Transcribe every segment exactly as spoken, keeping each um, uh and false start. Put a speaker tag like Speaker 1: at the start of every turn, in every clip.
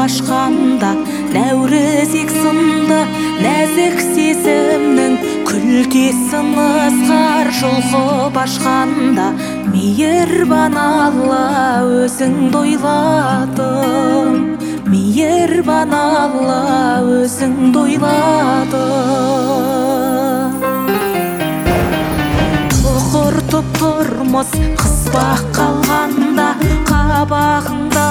Speaker 1: ашқанда, нәурізек сынды нәзік сезімнің күлтесін ызғар жұлқып ашқанда, мейірбан Алла өзіңді ойладым, мейірбан Алла өзіңді ойладым. Тұқыртып тұрмыз қыспақ қалғанда, қабағыңда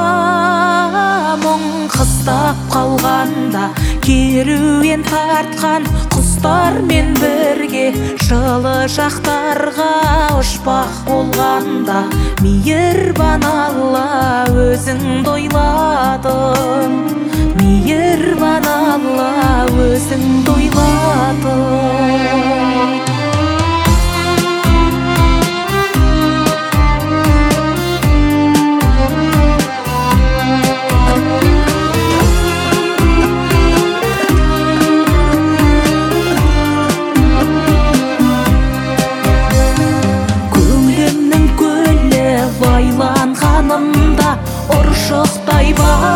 Speaker 1: мұң қыстап қалғанда, керуен тартқан құстармен бірге жылы жақтарға ұшпақ болғанда, мейірбан Алла өзіңді ойладым, мейірбан Алла өзіңді ойладым. Байланғанымда ұршықтай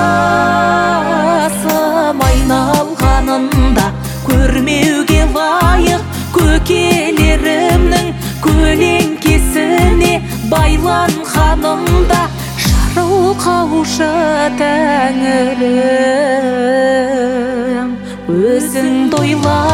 Speaker 1: басым айналғанында, көрмеуге лайық көкелерімнің көлеңкесіне байланғанымда, жарылқаушы Тәңірім өзіңді ойла.